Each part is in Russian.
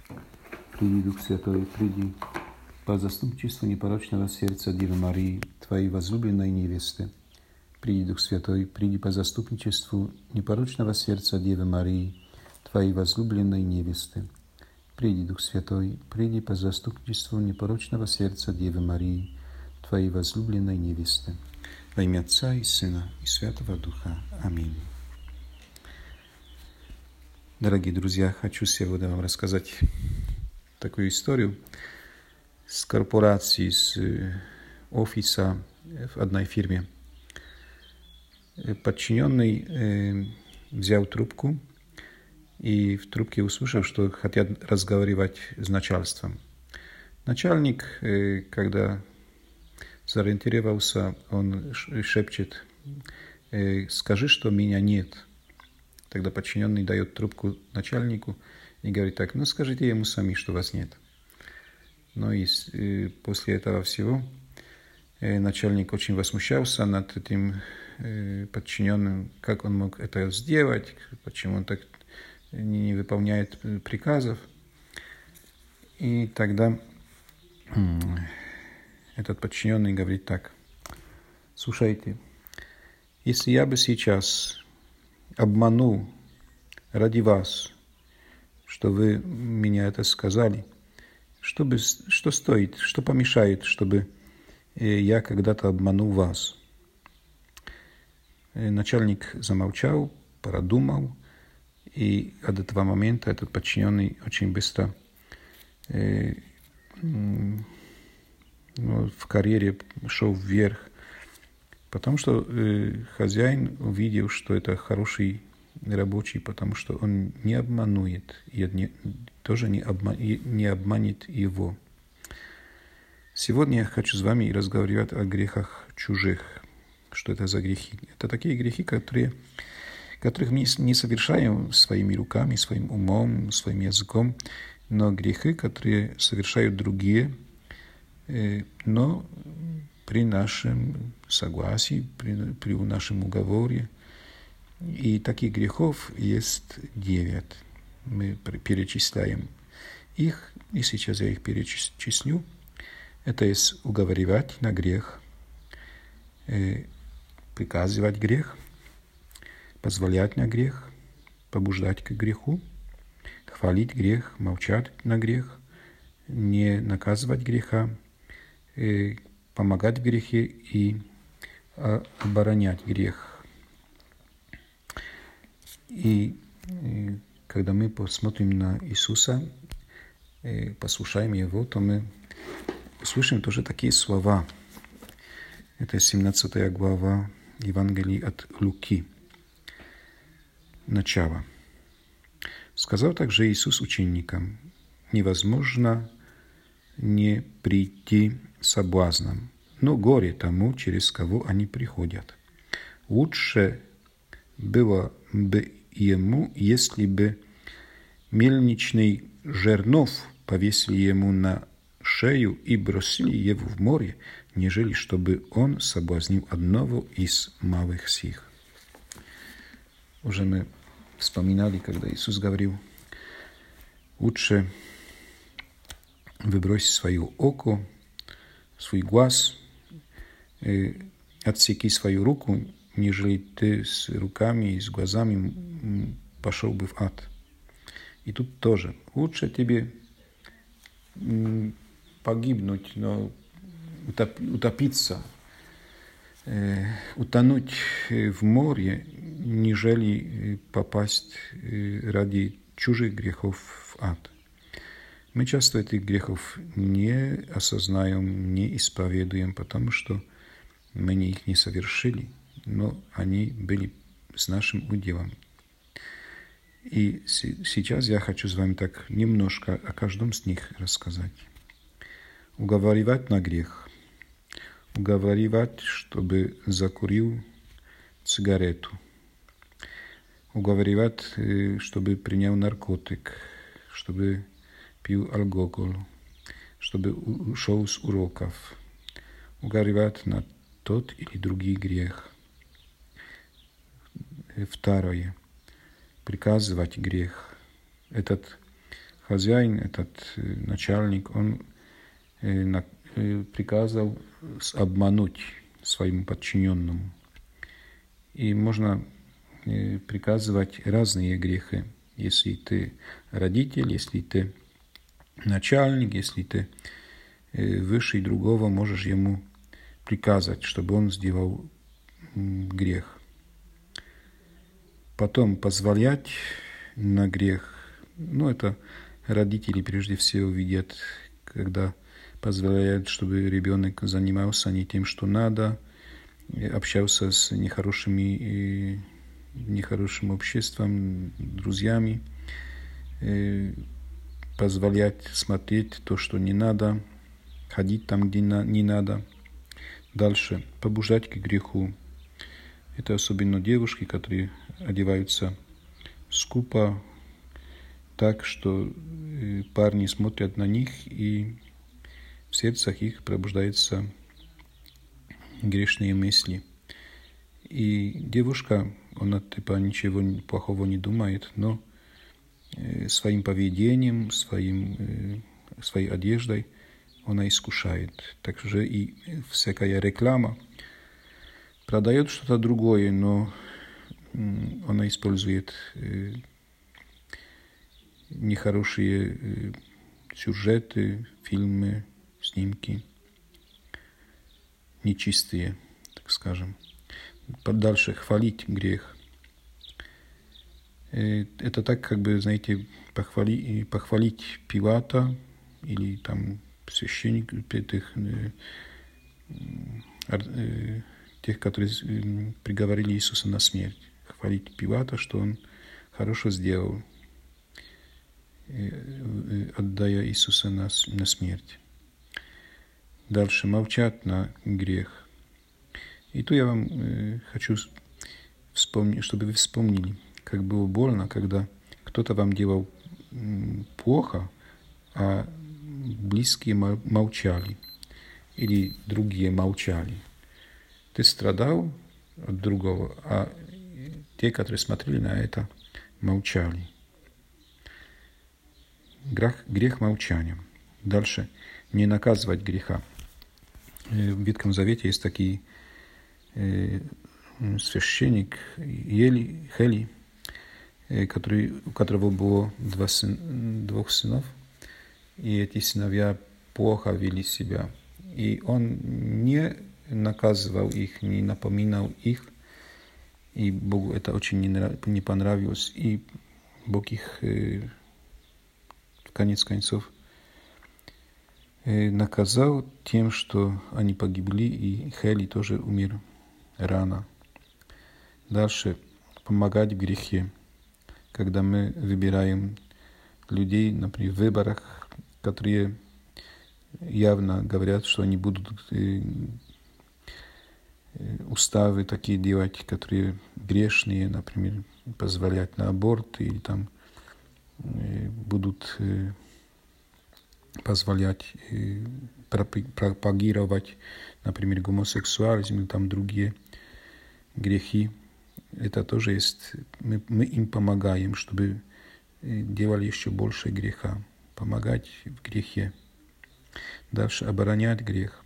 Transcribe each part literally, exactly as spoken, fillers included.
Приди, Дух Святой, приди по заступничеству непорочного сердца Девы Марии, Твоей возлюбленной невесты. Приди, Дух Святой, приди по заступничеству непорочного сердца Девы Марии, Твоей возлюбленной невесты. Приди, Дух Святой, приди по заступничеству непорочного сердца Девы Марии, Твоей возлюбленной невесты. Во имя Отца и Сына и Святого Духа. Аминь. Дорогие друзья, хочу сегодня вам рассказать такую историю с корпорации, с офиса в одной фирме. Подчиненный взял трубку и в трубке услышал, что хотят разговаривать с начальством. Начальник, когда сориентировался, он шепчет: «Скажи, что меня нет». Тогда подчиненный дает трубку начальнику и говорит так: «Ну, скажите ему сами, что вас нет». Ну и после этого всего начальник очень возмущался над этим подчиненным, как он мог это сделать, почему он так не выполняет приказов. И тогда этот подчиненный говорит так: «Слушайте, если я бы сейчас обманул ради вас, что вы меня это сказали, что, бы, что стоит, что помешает, чтобы я когда-то обманул вас?» Начальник замолчал, продумал, и от этого момента этот подчиненный очень быстро э, ну, в карьере шел вверх, потому что э, хозяин увидел, что это хороший рабочий, потому что он не обманует, и не, тоже не, обма, не обманет его. Сегодня я хочу с вами разговаривать о грехах чужих. Что это за грехи? Это такие грехи, которые, которых мы не совершаем своими руками, своим умом, своим языком, но грехи, которые совершают другие, но при нашем согласии, при, при нашем уговоре. И таких грехов есть девять. Мы перечисляем их, и сейчас я их перечислю. Это есть уговаривать на грех, приказывать грех, позволять на грех, побуждать к греху, хвалить грех, молчать на грех, не наказывать греха, помогать в грехе и оборонять грех. И когда мы посмотрим на Иисуса, послушаем Его, то мы услышим тоже такие слова. Это семнадцатая глава Евангелия от Луки. Начало. «Сказал также Иисус ученикам: невозможно не прийти соблазном, но горе тому, через кого они приходят. Лучше было бы ему, если бы мельничный жернов повесили ему на шею и бросили его в море, нежели чтобы он соблазнил одного из малых сих». Уже мы вспоминали, когда Иисус говорил: лучше выбрось свое око, свой глаз, отсеки свою руку, нежели ты с руками и с глазами пошел бы в ад. И тут тоже лучше тебе погибнуть, но утопиться, утонуть в море, нежели попасть ради чужих грехов в ад. Мы часто этих грехов не осознаем, не исповедуем, потому что мы их не совершили, но они были с нашим уделом. И сейчас я хочу с вами так немножко о каждом из них рассказать. Уговаривать на грех. Уговаривать, чтобы закурил сигарету. Уговаривать, чтобы принял наркотик, чтобы пил алкоголь, чтобы ушел с уроков. Уговаривать на тот или другой грех. Второе. Приказывать грех. Этот хозяин, этот начальник, он приказал обмануть своему подчиненному. И можно приказывать разные грехи. Если ты родитель, если ты начальник, если ты выше другого, можешь ему приказать, чтобы он сделал грех. Потом позволять на грех. Ну, это родители прежде всего видят, когда позволяют, чтобы ребенок занимался не тем, что надо, общался с нехорошими, нехорошим обществом, друзьями, позволять смотреть то, что не надо, ходить там, где не надо. Дальше побуждать к греху. Это особенно девушки, которые одеваются скупо, так, что парни смотрят на них, и в сердцах их пробуждаются грешные мысли. И девушка, она типа ничего плохого не думает, но своим поведением, своим, своей одеждой она искушает. Также и всякая реклама продает что-то другое, но она использует нехорошие сюжеты, фильмы, снимки, нечистые, так скажем. Дальше хвалить грех. Это так, как бы, знаете, похвали, похвалить Пилата или там священников, тех, тех, которые приговорили Иисуса на смерть. Хвалить Пилата, что он хорошо сделал, отдая Иисуса на, на смерть. Дальше молчать на грех. И то я вам э, хочу вспомнить, чтобы вы вспомнили, как было больно, когда кто-то вам делал м, плохо, а близкие молчали, или другие молчали. Ты страдал от другого, а те, которые смотрели на это, молчали. Грех, грех молчания. Дальше. Не наказывать греха. В Ветхом Завете есть такие э, священник Ели, Хели, э, который, у которого было два сын, двух сынов, и эти сыновья плохо вели себя. И он не наказывал их, не напоминал их, и Богу это очень не, не понравилось, и Бог их э, в конец концов наказал тем, что они погибли, и Хели тоже умер рано. Дальше помогать в грехе, когда мы выбираем людей, например, в выборах, которые явно говорят, что они будут уставы такие делать, которые грешные, например, позволять на аборт, или там будут позволять пропагировать, например, гомосексуализм или там другие грехи. Это тоже есть, мы, мы им помогаем, чтобы делали еще больше греха. Помогать в грехе. Дальше оборонять грех.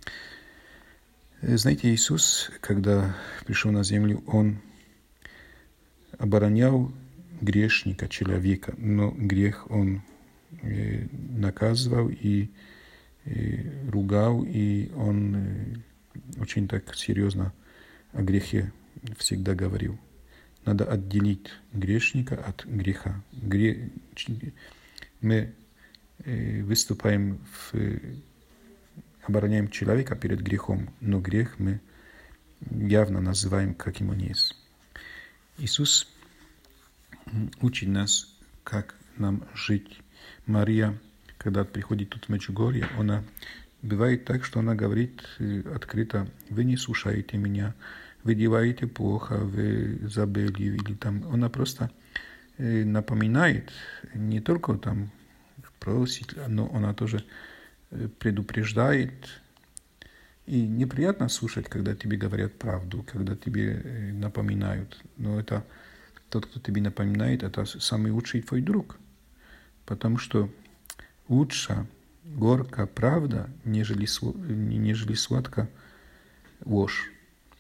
Знаете, Иисус, когда пришел на землю, Он оборонял грешника, человека, но грех Он наказывал и ругал, и Он очень так серьезно о грехе всегда говорил. Надо отделить грешника от греха. Гре... Мы выступаем, в... обороняем человека перед грехом, но грех мы явно называем, каким он есть. Иисус учит нас, как нам жить. Мария, когда приходит тут в Меджугорье, она бывает так, что она говорит открыто: вы не слушаете меня, вы делаете плохо, вы забыли, или там. Она просто напоминает, не только там просит, но она тоже предупреждает. И неприятно слушать, когда тебе говорят правду, когда тебе напоминают. Но это тот, кто тебе напоминает, это самый лучший твой друг. потому что лучше горькая правда, нежели, нежели сладкая ложь.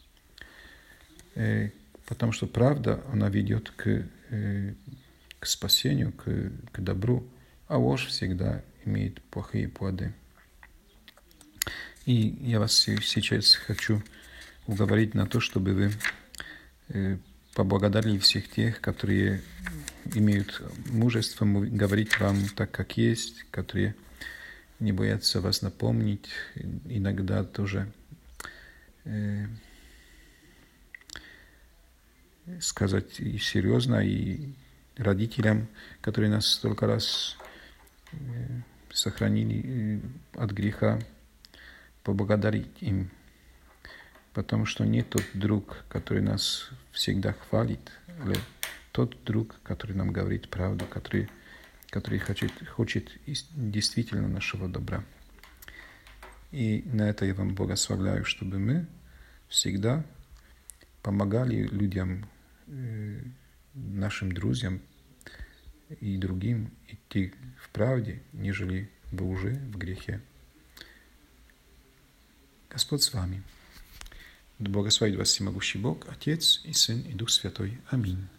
Потому что правда, она ведет к, к спасению, к, к добру, а ложь всегда имеет плохие плоды. И я вас сейчас хочу уговорить на то, чтобы вы поблагодарили всех тех, которые имеют мужество говорить вам так, как есть, которые не боятся вас напомнить, иногда тоже э, сказать и серьезно, и родителям, которые нас столько раз э, сохранили э, от греха, поблагодарить им, потому что не тот друг, который нас всегда хвалит, але тот друг, который нам говорит правду, который, который хочет, хочет действительно нашего добра. И на это я вам благословляю, чтобы мы всегда помогали людям, нашим друзьям и другим идти в правде, нежели бы уже в грехе. Господь с вами. Да благословит вас всемогущий Бог, Отец и Сын и Дух Святой. Аминь.